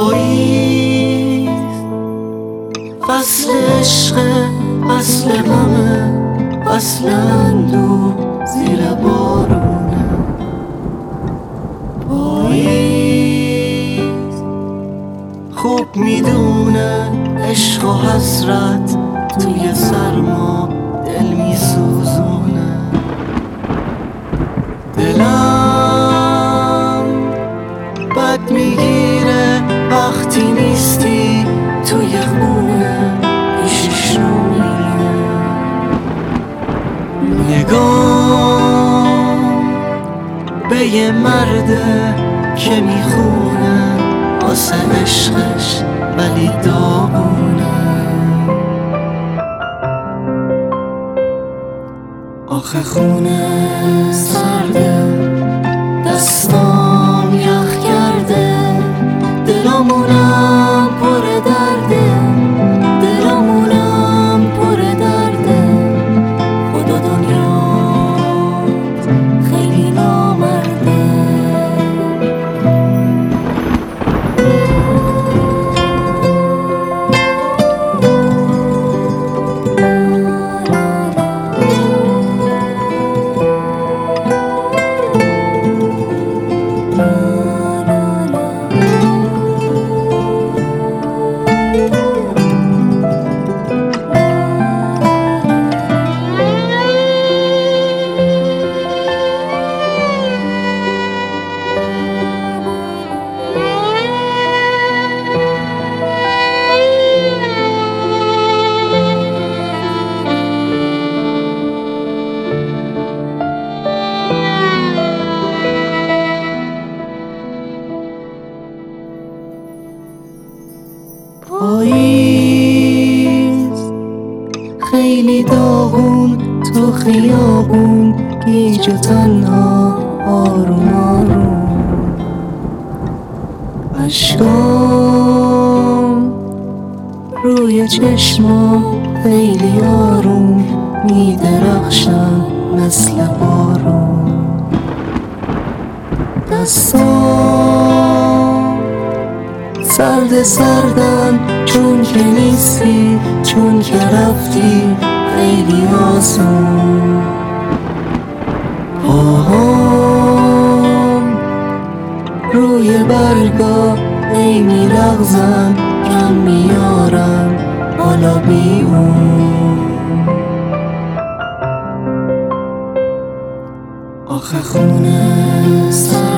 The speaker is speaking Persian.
پاییز فصل عشق، فصل غمه، فصل اندوه زیر بارونه. پاییز خوب میدونه عشق و حسرت توی سرما دل میسوزونه. دلم بد میگیره وقتی نیستی توی خونه پیشش رو میره. نگام به یه مرده که میخونه واسه عشقش ولی داغونه. آخه خونه سرده، دستام یخ کرده، دلامونم پر درده، دلامونم پر درده. خدا دنیات خیلی نامرده. پاییز خیلی داغون تو خیابون گیج و تنها آروم آروم. اشکام روی چشما خیلی آروم میدرخشن مثل بارون. دستام سرد سردن چون که نیستی، چون که رفتی خیلی آسون. پاهام روی برگا ای میلغزن کم میارن حالا بی اون. آخه خونه سر